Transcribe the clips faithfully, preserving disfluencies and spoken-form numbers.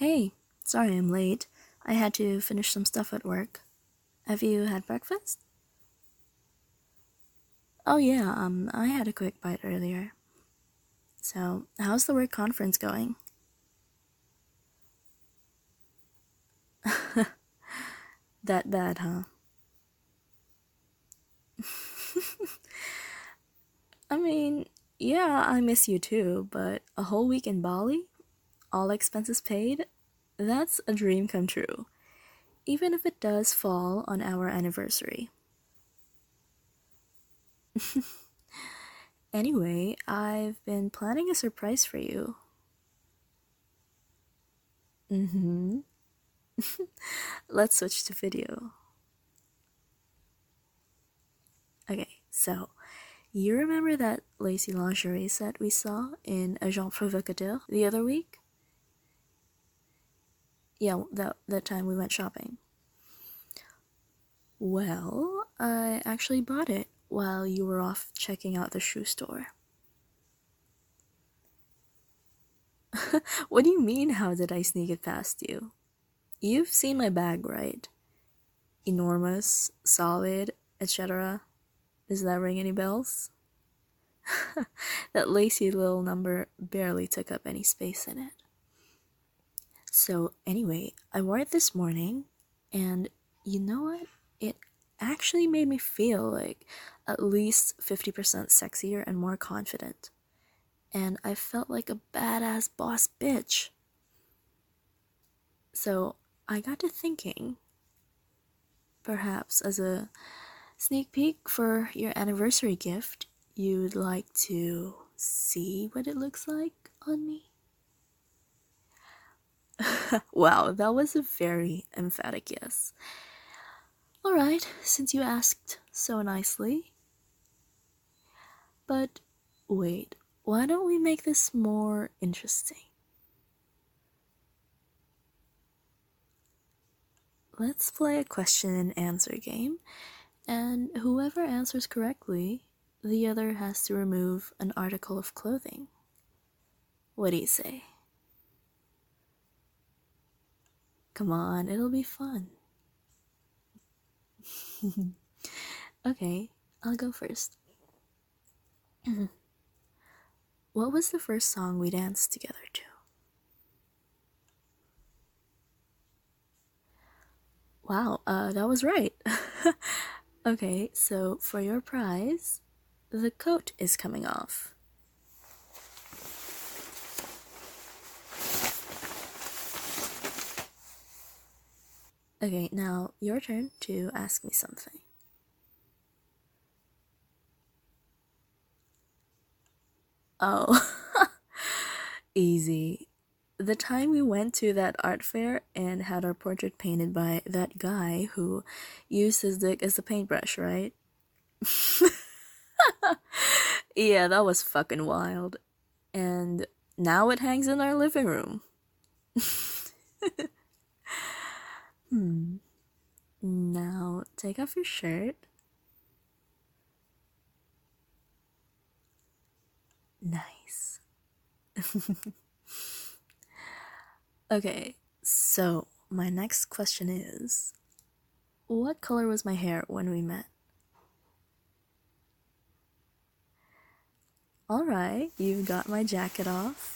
Hey, sorry I'm late. I had to finish some stuff at work. Have you had breakfast? Oh yeah, um, I had a quick bite earlier. So, how's the work conference going? That bad, huh? I mean, yeah, I miss you too, but a whole week in Bali, all expenses paid, that's a dream come true. Even if it does fall on our anniversary. Anyway, I've been planning a surprise for you. Mm-hmm. Let's switch to video. Okay, so you remember that lacy lingerie set we saw in Agent Provocateur the other week? Yeah, that that time we went shopping. Well, I actually bought it while you were off checking out the shoe store. What do you mean, how did I sneak it past you? You've seen my bag, right? Enormous, solid, et cetera. Does that ring any bells? That lacy little number barely took up any space in it. So, anyway, I wore it this morning, and you know what? It actually made me feel like at least fifty percent sexier and more confident. And I felt like a badass boss bitch. So, I got to thinking, perhaps as a sneak peek for your anniversary gift, you'd like to see what it looks like on me? Wow, that was a very emphatic yes. Alright, since you asked so nicely. But wait, why don't we make this more interesting? Let's play a question and answer game, and whoever answers correctly, the other has to remove an article of clothing. What do you say? Come on, it'll be fun. Okay, I'll go first. What was the first song we danced together to? Wow, uh, that was right. Okay, so for your prize, the coat is coming off. Okay, now your turn to ask me something. Oh, easy. The time we went to that art fair and had our portrait painted by that guy who used his dick as a paintbrush, right? Yeah, that was fucking wild. And now it hangs in our living room. Hmm. Now take off your shirt. Nice. Okay, so my next question is, what color was my hair when we met? Alright, you've got my jacket off.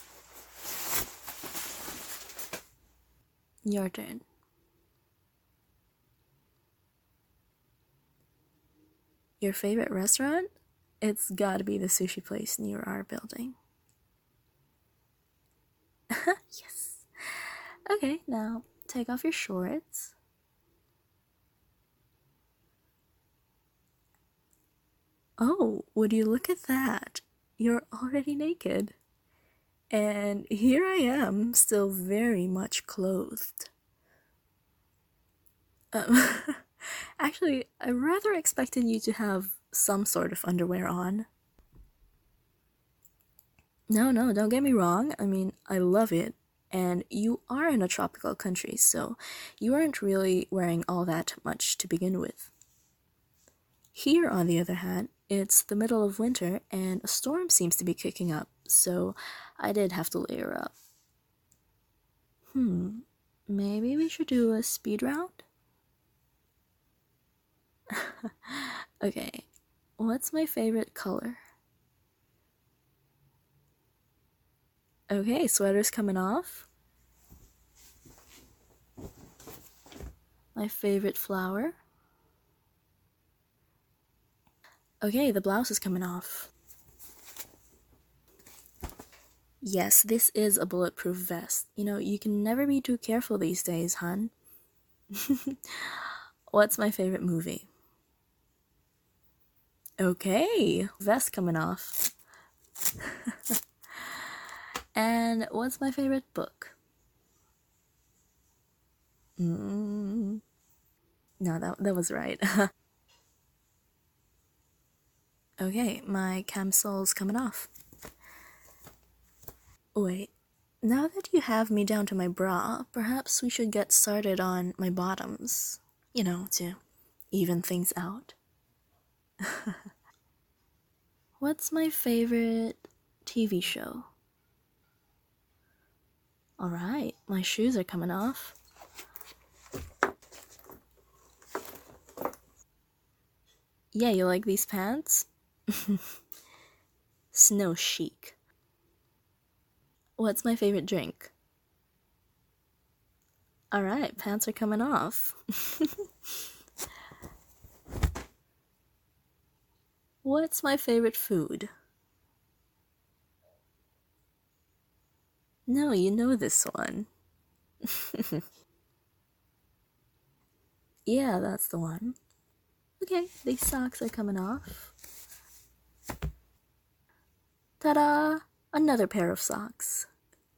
Your turn. Your favorite restaurant? It's gotta be the sushi place near our building. Yes. Okay, now take off your shorts. Oh, would you look at that? You're already naked. And here I am, still very much clothed. Um, actually, I rather expected you to have some sort of underwear on. No, no, don't get me wrong. I mean, I love it. And you are in a tropical country, so you aren't really wearing all that much to begin with. Here, on the other hand, it's the middle of winter and a storm seems to be kicking up, so I did have to layer up. Hmm, maybe we should do a speed round? Okay, what's my favorite color? Okay, sweater's coming off. My favorite flower. Okay, the blouse is coming off. Yes, this is a bulletproof vest. You know, you can never be too careful these days, hun. What's my favorite movie? Okay, vest coming off. And what's my favorite book? Mm. No, that, that was right. Okay, my camsol's coming off. Wait, now that you have me down to my bra, perhaps we should get started on my bottoms. You know, to even things out. What's my favorite T V show? Alright, my shoes are coming off. Yeah, you like these pants? Snow chic. What's my favorite drink? Alright, pants are coming off. What's my favorite food? No, you know this one. Yeah, that's the one. Okay, these socks are coming off. Ta-da! Another pair of socks.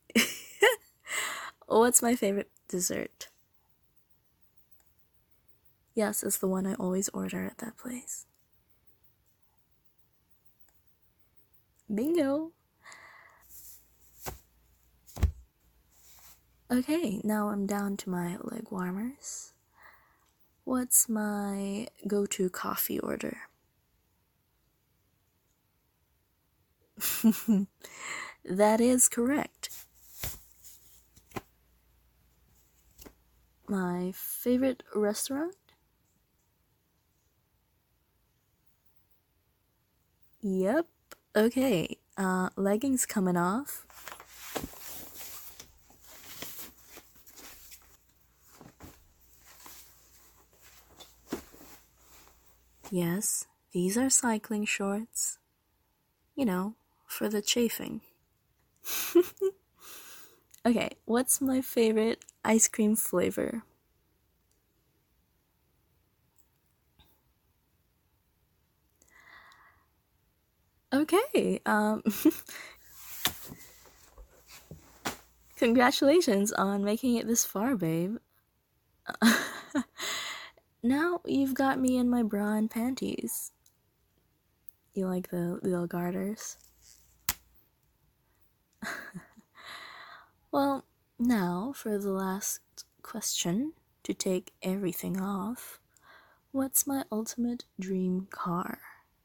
What's my favorite dessert? Yes, it's the one I always order at that place. Bingo! Okay, now I'm down to my leg warmers. What's my go-to coffee order? That is correct. My favorite restaurant? Yep. Okay, uh, leggings coming off. Yes, these are cycling shorts. You know, for the chafing. Okay, what's my favorite ice cream flavor? Okay, um, congratulations on making it this far, babe. Now you've got me in my bra and panties. You like the little garters? Well, now for the last question to take everything off. What's my ultimate dream car?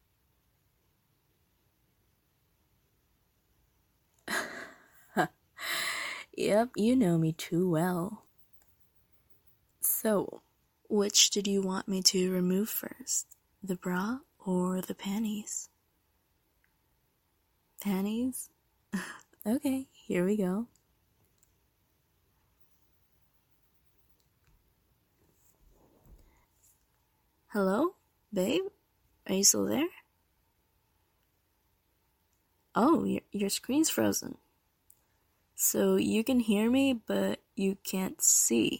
Yep, you know me too well. So, which did you want me to remove first? The bra or the panties? Panties? Okay, here we go. Hello? Babe? Are you still there? Oh, your, your screen's frozen. So you can hear me, but you can't see.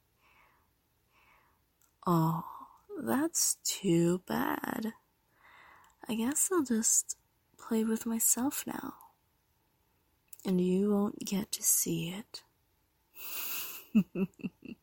Oh, that's too bad. I guess I'll just play with myself now. And you won't get to see it.